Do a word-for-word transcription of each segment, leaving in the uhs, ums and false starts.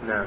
نعم.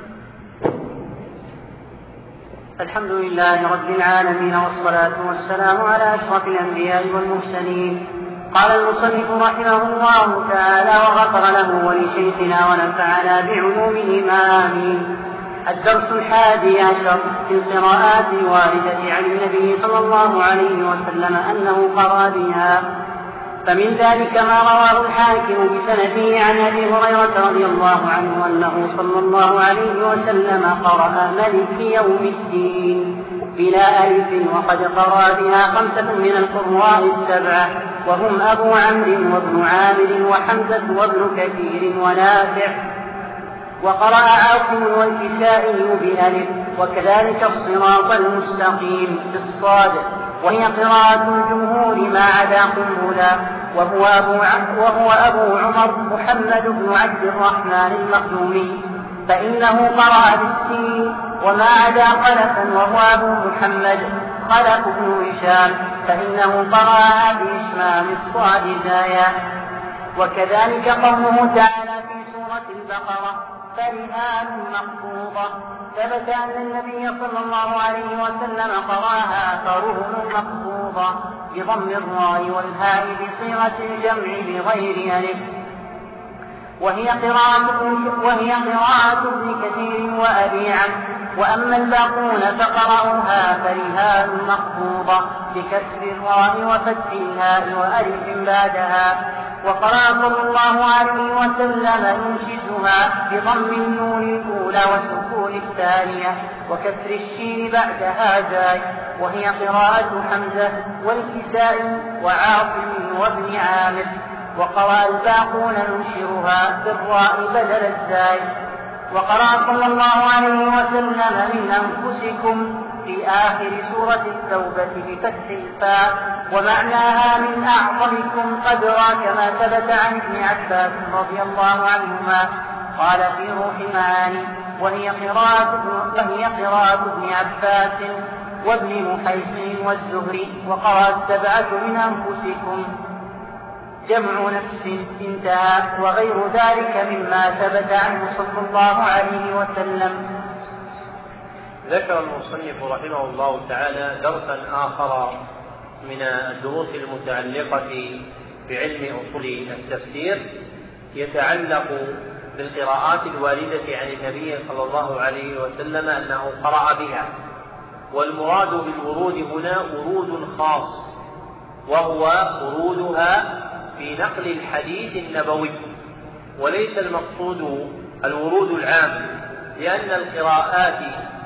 الحمد لله رب العالمين، والصلاة والسلام على أشرف الأنبياء والمرسلين. قال المصنف رحمه الله تعالى وغفر له ولشيخنا ونفعنا بعلومه آمين. الدرس الحادي عشر في القراءات الواردة عن النبي صلى الله عليه وسلم أنه قرأ بها. فمن ذلك ما رواه الحاكم بسنده عن أبي هريرة رضي الله عنه أنه صلى الله عليه وسلم قرأ ملك يوم الدين بلا ألف، وقد قرأ بها خمسة من القراء السبعة، وهم أبو عمرو وابن عامر وحمزة وابن كثير ونافع. وقرأ عاصم والكسائي بألف، وكذلك الصراط المستقيم بالصاد، وهي قراءة الجمهور ما عدا قنبلا، وهو أبو, وهو أبو عمر محمد بن عبد الرحمن المخزومي، فإنه قرأ بالسين، وما عدا خلفا وهو أبو محمد خلف بن هشام، فإنه قرأ بإشمام الصاد زايا. وكذلك قوله تعالى في سورة البقرة فرهان مخفوضة، ثبت أن النبي صلى الله عليه وسلم قرأها فرهن مخفوضة بضم الراء والهاء بصيغة الجمع بغير ألف، وهي قراءة وهي قراءة ابن كثير وأبي عمرو. وأما الباقون فقرأوها فرهان مخفوضة بكسر الراء وفتح الهاء وألف بعدها. وقرأ صلى الله عليه وسلم ينشزها بضم النون الأولى وسكون الثانية وكسر الشين بعدها زاي، وهي قراءة حمزة والكسائي وعاصم وابن عامر. وقرأ الباقون ينشرها بالراء بدل الزاي. وقرأ صلى الله عليه وسلم من أنفسكم في آخر سورة التوبة بفتح الفاء، ومعناها من أعظمكم قدرا، كما ثبت عن ابن عباس رضي الله عنهما قال في روح معاني وهي قراءة وهي قراءة ابن عباس وابن محيص والزهري. وقرأ السبعة من أنفسكم جمع نفس انتهى، وغير ذلك مما ثبت عنه صلى الله عليه وسلم. ذكر المصنف رحمه الله تعالى درسا آخر من الدروس المتعلقة بعلم أصول التفسير يتعلق بالقراءات الواردة عن النبي صلى الله عليه وسلم أنه قرأ بها. والمراد بالورود هنا ورود خاص، وهو ورودها في نقل الحديث النبوي، وليس المقصود الورود العام، لأن القراءات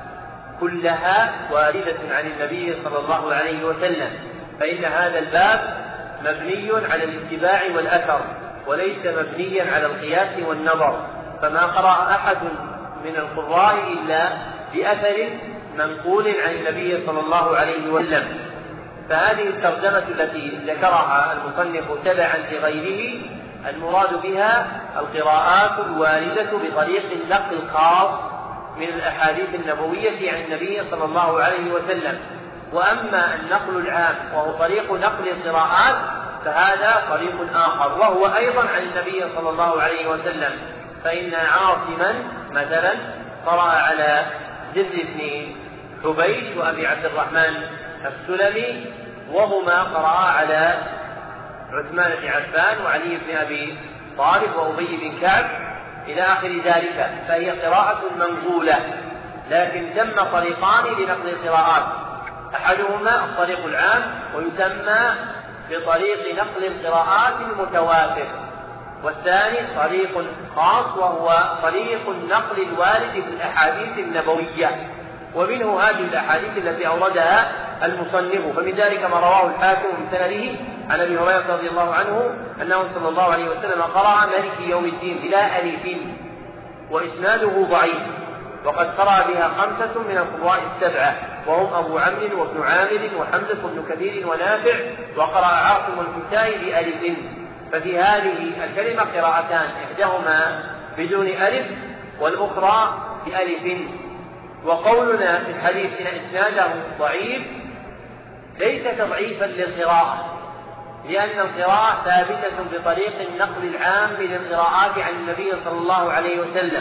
كلها واردة عن النبي صلى الله عليه وسلم، فإن هذا الباب مبني على الاتباع والأثر وليس مبنيا على القياس والنظر، فما قرأ أحد من القراء إلا بأثر منقول عن النبي صلى الله عليه وسلم. فهذه الترجمة التي ذكرها المصنف تبعا لغيره المراد بها القراءات الواردة بطريق النقل الخاص من الأحاديث النبوية عن النبي صلى الله عليه وسلم. وأما النقل العام وهو طريق نقل القراءات فهذا طريق آخر، وهو أيضا عن النبي صلى الله عليه وسلم، فإن عاصما مثلا قرأ على زر بن حبيش وأبي عبد الرحمن السلمي، وهما قرأ على عثمان بن عفان وعلي بن أبي طالب وأبي بن كعب إلى آخر ذلك، فهي قراءة منقولة، لكن ثم طريقان لنقل القراءات، أحدهما الطريق العام ويسمى بطريق نقل القراءات المتواتر، والثاني طريق خاص وهو طريق النقل الوارد في الأحاديث النبوية، ومنه هذه الأحاديث التي أوردها المصنف. فمن ذلك ما رواه الحاكم بسنده عن أبي هريرة رضي الله عنه أنه صلى الله عليه وسلم قرأ مالك يوم الدين بلا ألف، وإسناده ضعيف، وقد قرأ بها خمسة من القراء السبعة، وهم أبو عمرو وابن عامر وحمزة وابن كثير ونافع. وقرأ عاصم والكسائي بألف، ففي هذه الكلمة قراءتان، إحداهما بدون ألف والأخرى بألف. وقولنا في الحديث إن إسناده ضعيف ليس تضعيفا للقراءة، لأن القراءة ثابتة بطريق النقل العام للقراءات عن النبي صلى الله عليه وسلم،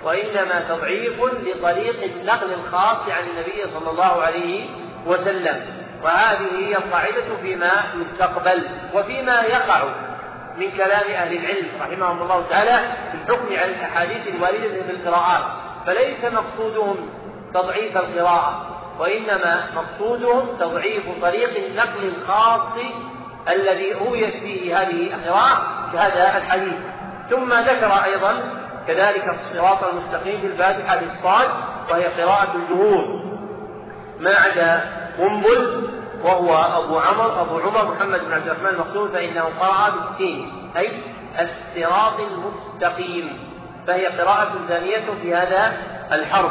وإنما تضعيف لطريق النقل الخاص عن النبي صلى الله عليه وسلم. وهذه هي القاعدة فيما يستقبل وفيما يقع من كلام أهل العلم رحمهم الله تعالى في الحكم على الأحاديث الواردة في القراءات. فليس مقصودهم تضعيف القراءة، وإنما مقصودهم تضعيف طريق النقل الخاص الذي رويت فيه هذه القراءة كهذا الحديث. ثم ذكر أيضا كذلك الصراط المستقيم في الفاتحة بالصاد، وهي قراءة الجمهور ما عدا قنبل وهو أبو عمر أبو عمر محمد بن عبد الرحمن المقصود فإنه قرأ بالسين أي الصراط المستقيم، فهي قراءة ثانية في هذا الحرف.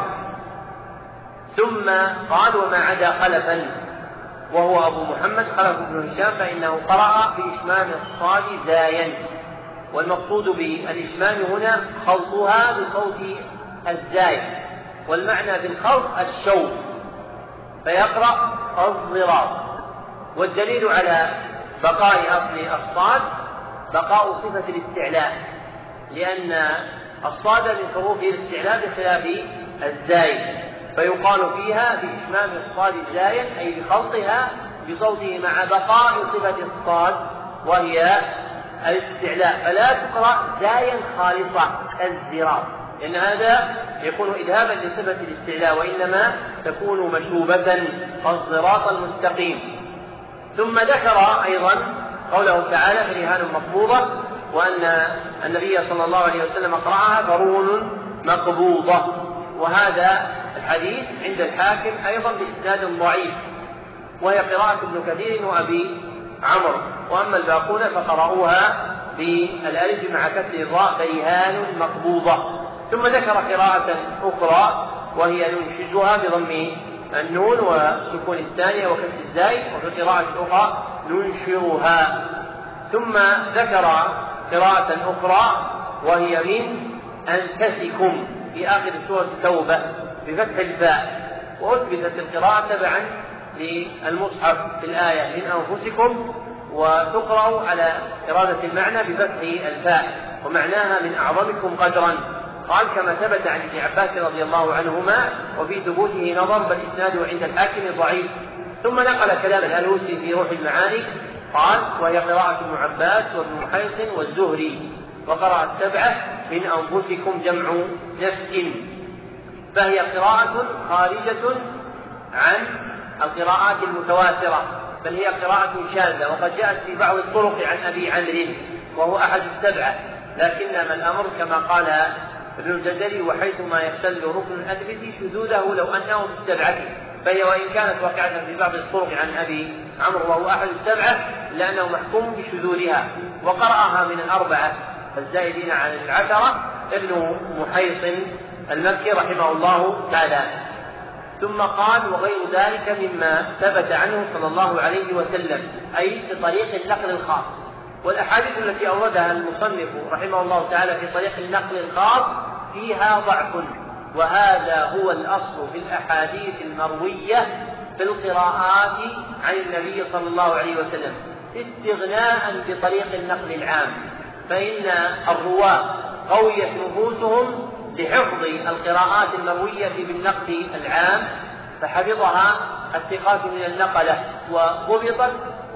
ثم قال وما عدا خلفا وهو أبو محمد خلف بن هشام فإنه قرأ بإشمام الصاد زايا، والمقصود بالإشمام هنا خلطها بصوت الزاي، والمعنى بالخلط الشوط، فيقرأ الضراط. والدليل على بقاء أصل الصاد بقاء صفة الاستعلاء، لأن الصاد من حروف الاستعلاء بخلاف الزاي، فيقال فيها بإشمام الصاد زايا أي بخلطها بصوته مع بقاء صفة الصاد وهي الاستعلاء، فلا تقرأ زايا خالصة الزراط، لأن هذا يكون إذهابا لصفة الاستعلاء، وإنما تكون مشوبة الصراط المستقيم. ثم ذكر أيضا قوله تعالى فرهان مقبوضة، وأن النبي صلى الله عليه وسلم قرأها فرون مقبوضة، وهذا الحديث عند الحاكم أيضا بإسناد ضعيف، وهي قراءة ابن كثير وأبي عمرو، وأما الباقون فقرأوها بالألف مع كسر الراء فرهان مقبوضة. ثم ذكر قراءة أخرى وهي ننشزها بضم النون وسكون الثانية وكسر الزاي، وفي قراءة أخرى ننشرها. ثم ذكر قراءة أخرى وهي من أنفسكم في آخر سورة التوبة بفتح الفاء، وأثبتت القراءة تبعا للمصحف في الآية من أنفسكم، وتقرأ على إرادة المعنى بفتح الفاء، ومعناها من أعظمكم قدرا، قال كما ثبت عن ابن عباس رضي الله عنهما، وفي ثبوته نظر بل إسناده عند الحاكم ضعيف. ثم نقل كلام الألوسي في روح المعاني قال وهي قراءة ابن عباس وابن محيصن والزهري، وقرأ السبعة من أنفسكم جمع نفس، فهي قراءة خارجة عن القراءات المتواترة، بل هي قراءة شاذة، وقد جاءت في بعض الطرق عن أبي عمرو وهو أحد السبعة، لكنما الأمر كما قال ابن الجزري وحيثما يختل ركن الأدبة شذوذه لو أنه في السبعة، فهي وإن كانت واقعة في بعض الطرق عن أبي عمرو وهو أحد السبعة لأنه محكوم بشذوذها، وقرأها من الأربعة الزائدين عن العشرة ابن محيصن المكي رحمه الله تعالى. ثم قال وغير ذلك مما ثبت عنه صلى الله عليه وسلم، أي بطريق النقل الخاص. والأحاديث التي أوردها المصنف رحمه الله تعالى في طريق النقل الخاص فيها ضعف، وهذا هو الأصل في الأحاديث المروية في القراءات عن النبي صلى الله عليه وسلم استغناء بطريق النقل العام، فإن الرواة قويت نفوسهم لحفظ القراءات المروية بالنقل العام، فحفظها الثقات من النقلة وضبطت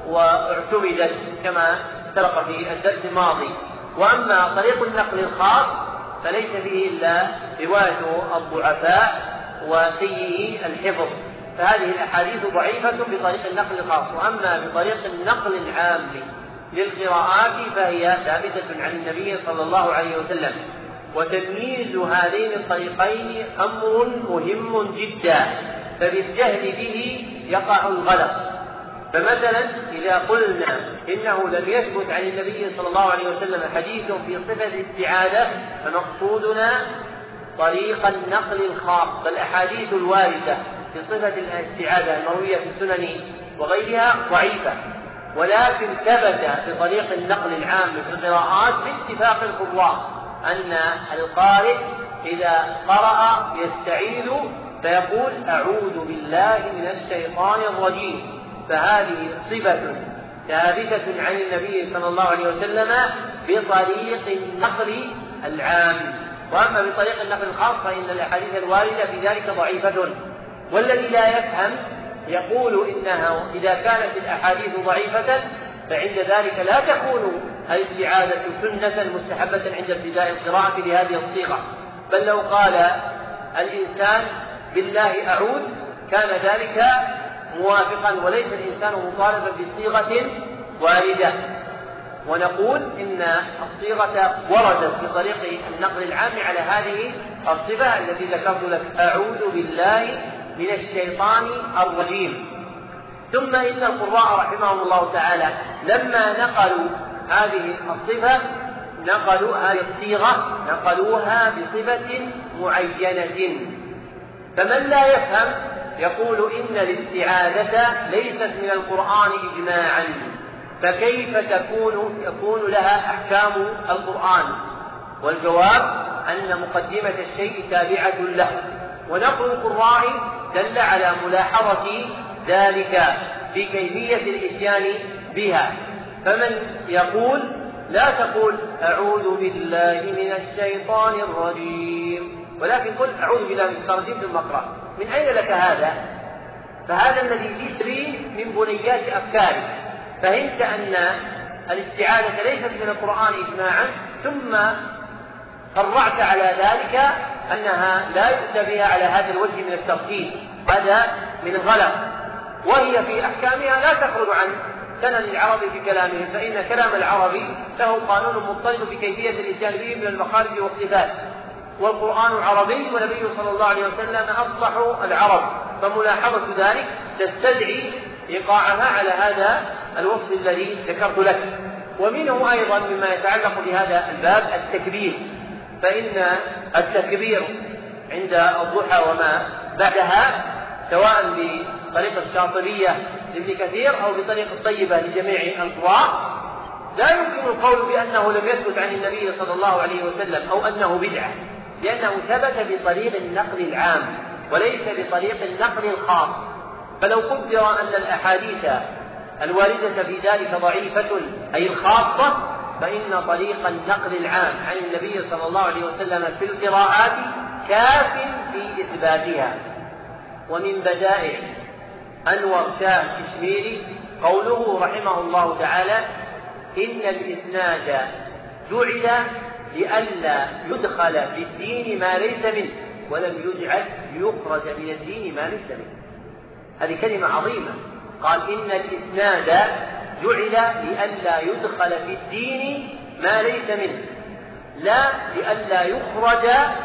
واعتمدت كما سبق في الدرس الماضي. وأما طريق النقل الخاص فليس فيه إلا رواية الضعفاء وسيئي الحفظ، فهذه الأحاديث ضعيفة بطريق النقل الخاص. وأما بطريق النقل العام للقراءات فهي ثابتة عن النبي صلى الله عليه وسلم. وتمييز هذين الطريقين أمر مهم جدا، فبالجهل به يقع الغلط. فمثلا إذا قلنا إنه لم يثبت عن النبي صلى الله عليه وسلم حديث في صفة الاستعاذة فمقصودنا طريق النقل الخاص، فالأحاديث الواردة في صفة الاستعاذة المروية في السنن وغيرها ضعيفة، ولكن ثبت بطريق النقل العام في القراءات باتفاق القراء أن القارئ إذا قرأ يستعيذ فيقول أعوذ بالله من الشيطان الرجيم، فهذه صفة ثابتة عن النبي صلى الله عليه وسلم بطريق النقل العام. وأما بطريق النقل الخاص فإن الأحاديث الواردة في ذلك ضعيفة. والذي لا يفهم يقول إنها إذا كانت الأحاديث ضعيفة فعند ذلك لا تكون الاستعاذة سنة مستحبة عند ابتداء القراءة لهذه الصيغة، بل لو قال الإنسان بالله أعوذ كان ذلك موافقا، وليس الإنسان مطالبا بصيغة واردة. ونقول إن الصيغة وردت بطريق النقل العام على هذه الصفة التي ذكرت لك: أعوذ بالله من الشيطان الرجيم. ثم إن القراء رحمهم الله تعالى لما نقلوا هذه الصفة نقلوا هذه الصيغة نقلوها بصفة معينة، فمن لا يفهم يقول إن الاستعاذة ليست من القرآن إجماعا، فكيف تكون يكون لها أحكام القرآن؟ والجواب أن مقدمة الشيء تابعة له، ونقل القراء دل على ملاحظة ذلك في كيفية الإتيان بها. فمن يقول لا تقول أعوذ بالله من الشيطان الرجيم، ولكن قل أعوذ بالله من الشيطان الرجيم ثم اقرأ. من أين لك هذا؟ فهذا الذي يسري من بنيات أفكارك. فهمت أن الاستعاذة ليست من القرآن إجماعا، ثم فرعت على ذلك أنها لا يؤتى بها على هذا الوجه من الترتيب، هذا من الغلط. وهي في أحكامها لا تخرج عن سنن العرب في كلامهم، فإن كلام العربي له قانون مضطرد بكيفية الإتيان به من المخارج والصفات، والقرآن عربي ونبيه صلى الله عليه وسلم أفصح العرب، فملاحظة ذلك تستدعي إيقاعها على هذا الوصف الذي ذكرت لك. ومنه أيضا مما يتعلق بهذا الباب التكبير، فإن التكبير عند الضحى وما بعدها سواء بطريق الشاطبية لابن كثير أو بطريق الطيبة لجميع القراء لا يمكن القول بأنه لم يثبت عن النبي صلى الله عليه وسلم أو أنه بدعة، لأنه ثبت بطريق النقل العام وليس بطريق النقل الخاص. فلو قدر أن الأحاديث الواردة في ذلك ضعيفة أي الخاصة، فإن طريق النقل العام عن النبي صلى الله عليه وسلم في القراءات كاف في إثباتها. ومن بدائع أنور شاه الكشميري قوله رحمه الله تعالى: إن الإسناد جعل لئلا يدخل في الدين ما ليس منه ولم يجعل ليخرج من الدين ما ليس منه. هذه كلمة عظيمة. قال إن الإسناد جعل لئلا يدخل في الدين ما ليس منه، لا لئلا يخرج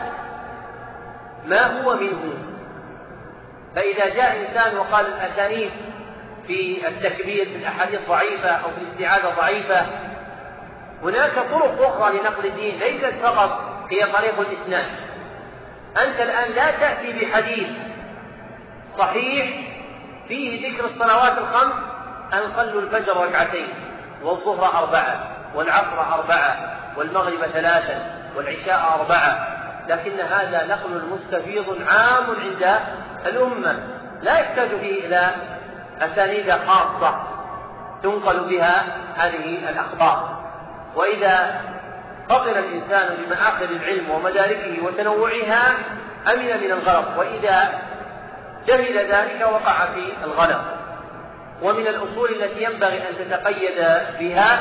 ما هو منه. فإذا جاء إنسان وقال الأسانيد في التكبير في الأحاديث ضعيفة أو في الاستعاذة ضعيفة، هناك طرق أخرى لنقل الدين ليست فقط هي طريق الإسناد. أنت الآن لا تأتي بحديث صحيح فيه ذكر الصلوات الخمس أن صلوا الفجر ركعتين والظهر أربعة والعصر أربعة والمغرب ثلاثا والعشاء أربعة، لكن هذا نقل مستفيض عام عند الأمة لا يحتاج فيه إلى أسانيد خاصة تنقل بها هذه الأخبار. وإذا فطن الإنسان بمآخذ العلم ومداركه وتنوعها أمن من الغلط، وإذا جهل ذلك وقع في الغلط. ومن الأصول التي ينبغي أن تتقيد بها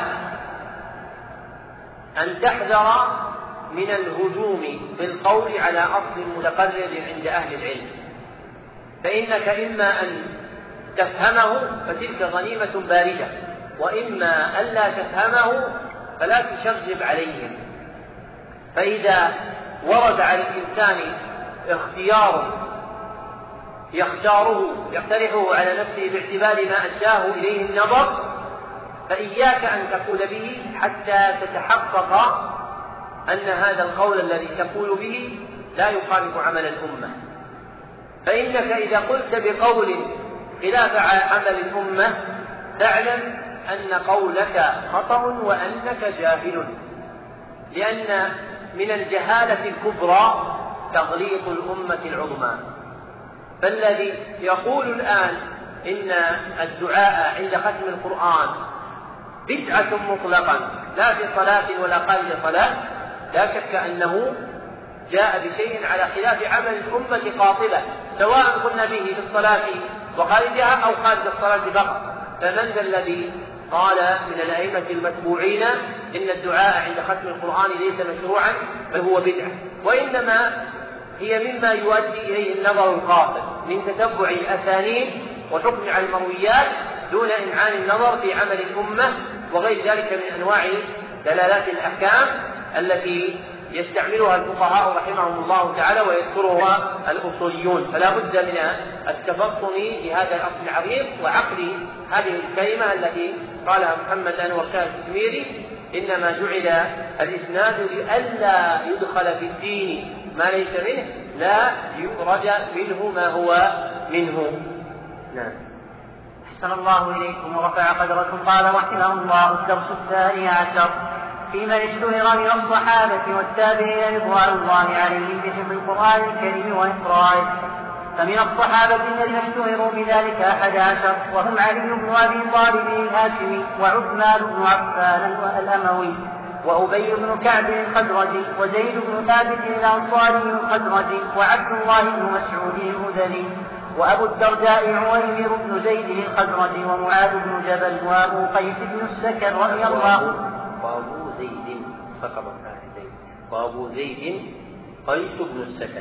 أن تحذر من الهجوم بالقول على أصل متقرر عند أهل العلم، فإنك إما أن تفهمه فتلك غنيمة باردة، وإما أن لا تفهمه فلا تشغب عليهم. فإذا ورد على الإنسان اختيار يختاره يقترحه على نفسه باعتبار ما أداه إليه النظر، فإياك أن تقول به حتى تتحقق أن هذا القول الذي تقول به لا يخالف عمل الأمة. فإنك إذا قلت بقول خلاف عمل الأمة تعلم أن قولك خطأ وأنك جاهل، لأن من الجهالة الكبرى تغليط الأمة العظمى. فالذي يقول الآن إن الدعاء عند ختم القرآن بدعة مطلقا لا في صلاة ولا قبل صلاة لا شك أنه جاء بشيء على خلاف عمل الأمة قاطبة، سواء قلنا به في الصلاة وخارجها أو خارج الصلاة فقط. فمن ذا الذي قال من الأئمة المتبوعين إن الدعاء عند ختم القرآن ليس مشروعا بل هو بدعة، وإنما هي مما يؤدي إليه النظر القاصر من تتبع الأسانيد وحكم على المرويات دون إمعان النظر في عمل الأمة وغير ذلك من أنواع دلالات الأحكام التي يستعملها الفقهاء رحمهم الله تعالى ويذكرها الأصوليون. فلا بد من التفطن لهذا الأصل العظيم وعقل هذه الكلمة التي قالها محمد أنور شاه الكشميري: إنما جعل الإسناد لئلا يدخل في الدين ما ليس منه لا يخرج منه ما هو منه. نعم. أحسن الله إليكم ورفع قدركم. قال رحمه الله: الدرس الثاني عشر في من اشتهر من الصحابة والتابعين رضوان الله عليهم بحفظ القرآن الكريم وإقرائه. فمن الصحابة الذين اشتهروا بذلك أحد عشر، وهم علي بن أبي طالب الهاشمي، وعثمان بن عفان الأموي، وأبي بن كعب الخزرجي، وزيد بن ثابت الأنصاري الخزرجي، وعبد الله بن مسعود الهذلي، وأبو الدرداء عويمر بن زيد الخزرجي، ومعاذ بن جبل، وأبو قيس بن السكن رضي الله وأبو زيد سقط زيد وأبو زيد قيس بن السكن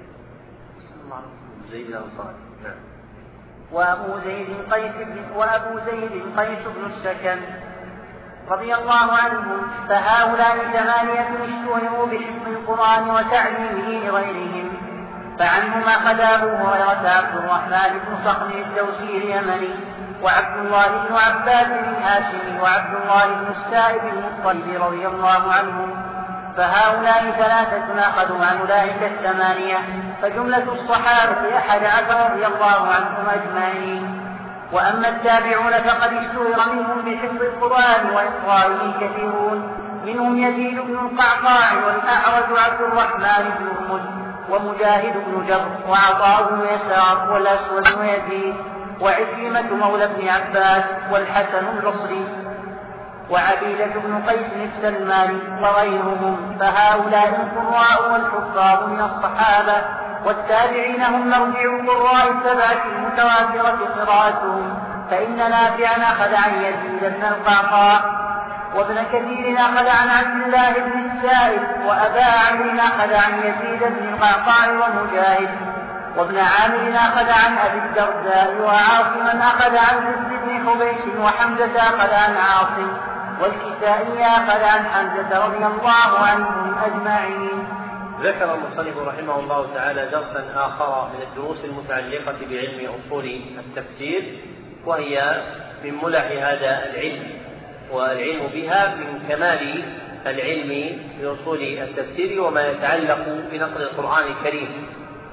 زيد الأنصاري. نعم. وأبو زيد قيس بن وأبو زيد قيس بن السكن رضي الله عنهم. فهؤلاء ثمانية اشتهروا بحفظ القرآن وتعليمه لغيرهم. فعنهم أخذ أبو هريرة عبد الرحمن بن صخر الدوسي اليمني، وعبد الله بن عباس الهاشمي، وعبد الله بن السائب المطلب رضي الله عنهم. فهؤلاء ثلاثة أخذوا عن أولئك الثمانية، فجملة الصحابة أحد عشر رضي الله عنهم أجمعين. وأما التابعون فقد اشتهر منهم بحفظ القرآن وإقرائه كثيرون، منهم يزيد بن القعقاع، والأعرج عبد الرحمن بن هرمز، ومجاهد بن جبر، وعطاء بن يسار، والأسود بن يزيد، وعكرمة مولى بن عباس، والحسن البصري، وعبيدة بن قيس السلماني، وغيرهم. فهؤلاء القراء والحفاظ من الصحابة والتابعين هم مرجع القراء السبعة المتواترة قراءتهم. فإن نافعا أخذ عن يزيد بن القعقاع، وابن كثير أخذ عن عبد الله بن السائب، وأبا عمرو أخذ عن يزيد بن القعقاع ومجاهد، وابن عامر أخذ عن أبي الدرداء، وعاصما أخذ عن زيد بن حبيش، وحمزة أخذ عن عاصم، والكسائي أخذ عن حمزة رضي الله عنهم أجمعين. ذكر المصنف رحمه الله تعالى درسا آخر من الدروس المتعلقة بعلم أصول التفسير، وهي من ملح هذا العلم، والعلم بها من كمال العلم بأصول التفسير وما يتعلق بنقل القرآن الكريم.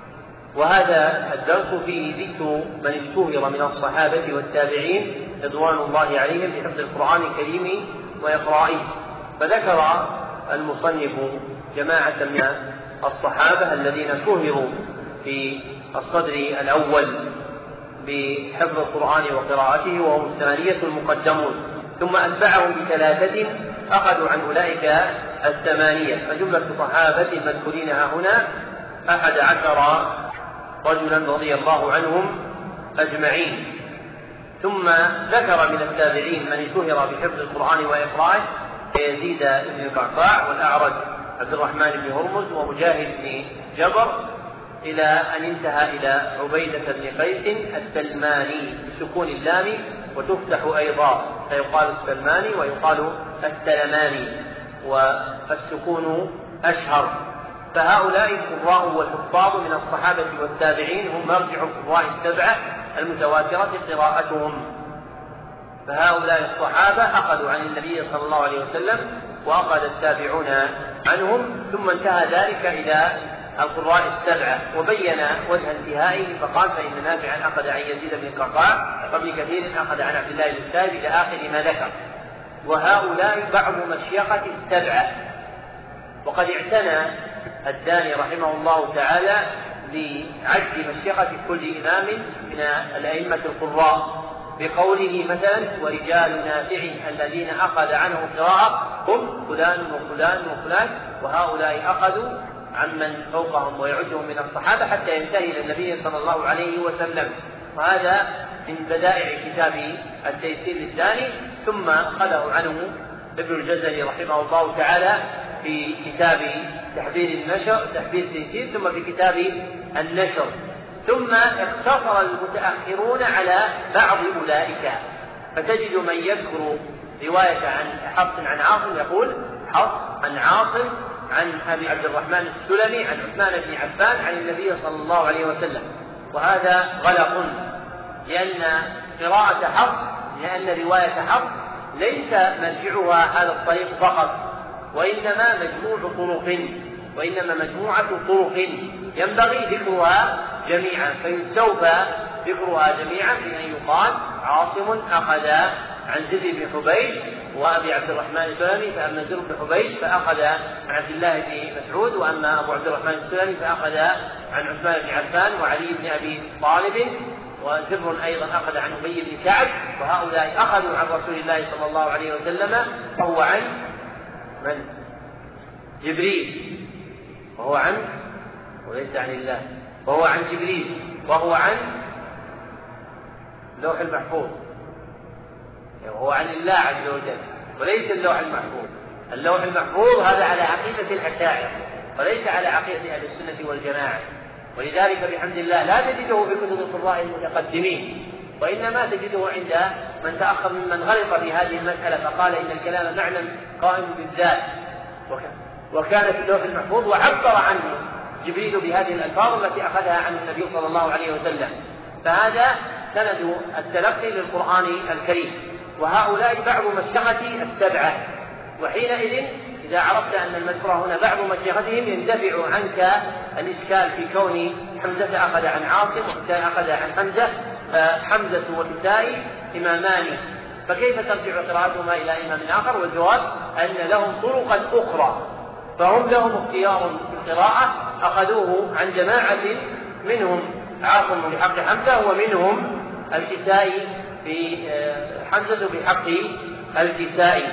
وهذا الدرس فيه ذكر من اشتهر من الصحابة والتابعين رضوان الله عليهم بحفظ القرآن الكريم وإقرائه. فذكر المصنف جماعة من الصحابة الذين شهروا في الصدر الأول بحفظ القرآن وقراءته، وهم الثمانية المقدمون، ثم أتبعهم بثلاثة أخذوا عن أولئك الثمانية. فجملة الصحابة المذكورين هنا أحد عشر رجلا رضي الله عنهم أجمعين. ثم ذكر من التابعين من اشتهر بحفظ القرآن وإقرائه يزيد بن القعقاع، والأعرج عبد الرحمن بن هرمز، ومجاهد بن جبر، إلى أن انتهى إلى عبيدة بن قيس السلماني بسكون اللام، وتفتح أيضا فيقال السلماني ويقال السلماني، والسكون أشهر. فهؤلاء القراء والحفاظ من الصحابة والتابعين هم مرجع القراء السبعة المتواترة قراءتهم. فهؤلاء الصحابة أخذوا عن النبي صلى الله عليه وسلم، وأخذ التابعون عنهم، ثم انتهى ذلك إلى القراء السبعة. وبين وجه انتهائه فقال: فإن نافعا أخذ عن يزيد بن القعقاع، وابن كثير أخذ عن عبد الله بن السائب، إلى آخر ما ذكر. وهؤلاء بعض مشيخة السبعة. وقد اعتنى الداني رحمه الله تعالى بعد مشيخة كل إمام من الأئمة القراء بقوله مثلا: ورجال نافع الذين أخذ عنه قراءة هم فلان وفلان وفلان، وهؤلاء أخذوا عمن فوقهم ويعدهم من الصحابة حتى ينتهي إلى النبي صلى الله عليه وسلم. وهذا من بدائع كتاب التيسير الثاني. ثم أخذه عنه ابن الجزري رحمه الله تعالى في كتاب تحبير النشر تحبير التيسير، ثم في كتاب النشر. ثم اقتصر المتأخرون على بعض أولئك، فتجد من يذكر رواية عن حفص عن عاصم يقول حفص عن عاصم عن أبي عبد الرحمن السلمي عن عثمان بن عفان عن النبي صلى الله عليه وسلم، وهذا غلط، لأن قراءة حفص لأن رواية حفص ليس مرجعها هذا الطريق فقط، وإنما مجموع طرق وإنما مجموعة طرق ينبغي ذكرها جميعا، فيستوفى ذكرها جميعا بأن يقال عاصم أخذ عن زيد بن حبيب وأبي عبد الرحمن السلمي، فأما زيد بن حبيب فأخذ عن عبد الله بن مسعود، وأما أبو عبد الرحمن السلمي فأخذ عن عثمان بن عفان وعلي بن أبي طالب، وزر أيضا أخذ عن أبي بن كعب، وهؤلاء أخذوا عن رسول الله صلى الله عليه وسلم، وهو عن من؟ جبريل، وهو عن وليس عن الله، وهو عن جبريل، وهو عن اللوح المحفوظ، وهو عن الله عز وجل وليس اللوح المحفوظ. اللوح المحفوظ هذا على عقيدة الأشاعرة وليس على عقيدة أهل السنة والجماعة، ولذلك بحمد الله لا تجده في كتب القراء المتقدمين، وإنما تجده عند من تأخر ممن غلط في هذه المسألة فقال إن الكلام معنى قائم بالذات، وكان في اللوح المحفوظ وعبر عنه جبريل بهذه الألفاظ التي أخذها عن النبي صلى الله عليه وسلم. فهذا سند التلقي للقرآن الكريم، وهؤلاء بعض مشيخة السبعة، وحينئذ إذا عرفت أن المذكور هنا بعض مشيختهم يندفع عنك الإشكال في كون حمزة أخذ عن عاصم وكتاء أخذ عن حمزة، فحمزة وكتاء إمامان، فكيف ترجع قراءتهما إلى إمام آخر؟ والجواب أن لهم طرقا أخرى، فهم لهم اختيار في القراءة أخذوه عن جماعة منهم عاصم بحق حمزة ومنهم الكسائي في حمزة بحق الكسائي.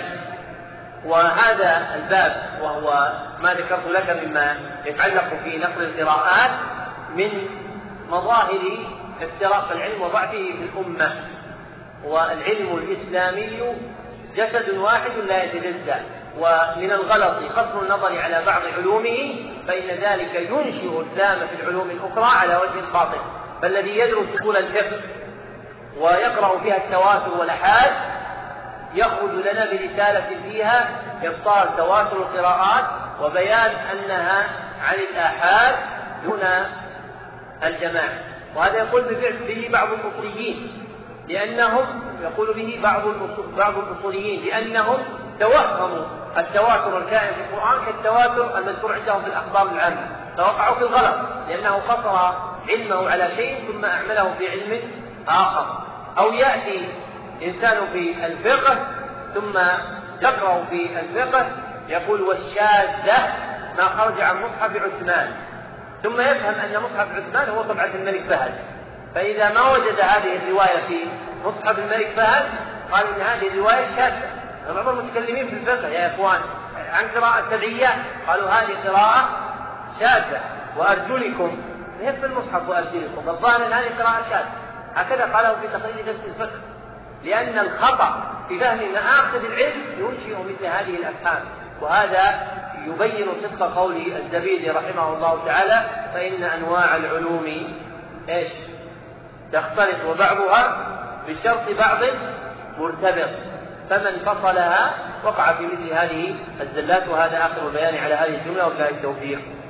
وهذا الباب وهو ما ذكرت لك مما يتعلق في نقل القراءات من مظاهر افتراق العلم وضعفه في الأمة. والعلم الإسلامي جسد واحد لا يتجزأ، ومن الغلط قصر النظر على بعض علومه، فإن ذلك ينشئ الإسلام في العلوم الأخرى على وجه باطل. فالذي يدرس أصول الفقه ويقرأ فيها التواتر والآحاد يخرج لنا برسالة فيها إبطال تواتر القراءات وبيان أنها عن الآحاد دون الجماعة. وهذا يقول به بعض الأصوليين لأنهم يقول به بعض بعض الأصوليين لأنهم توهموا التواتر الكائن في القرآن كالتواتر المذكور عندهم في الأخبار العامة، فوقعوا في الغلط لأنه قصر علمه على شيء ثم أعمله في علم آخر. أو يأتي إنسان في الفقه ثم يقرأ في الفقه يقول والشاذة ما خرج عن مصحف عثمان، ثم يفهم أن مصحف عثمان هو طبعة الملك فهد، فإذا ما وجد هذه الرواية في مصحف الملك فهد قال إن هذه الرواية شاذة. بعض المتكلمين في الفقه يا إخوان عن قراءة التبعية قالوا هذه قراءة شاذة وأرجلكم يهف المصحف وأرجلكم، الظاهر أن هذه قراءة شاذة. هكذا قاله في تقرير درس الفقه، لأن الخطأ في فهم مآخذ العلم ينشئ مثل هذه الأفهام. وهذا يبين صدق قول الزبيدي رحمه الله تعالى فإن أنواع العلوم إيش تختلط وبعضها بشرط بعض مرتبط، فمن فصلها وقع في مثل هذه الزلات. وهذا آخر البيان على هذه الجملة، وبالله التوفيق.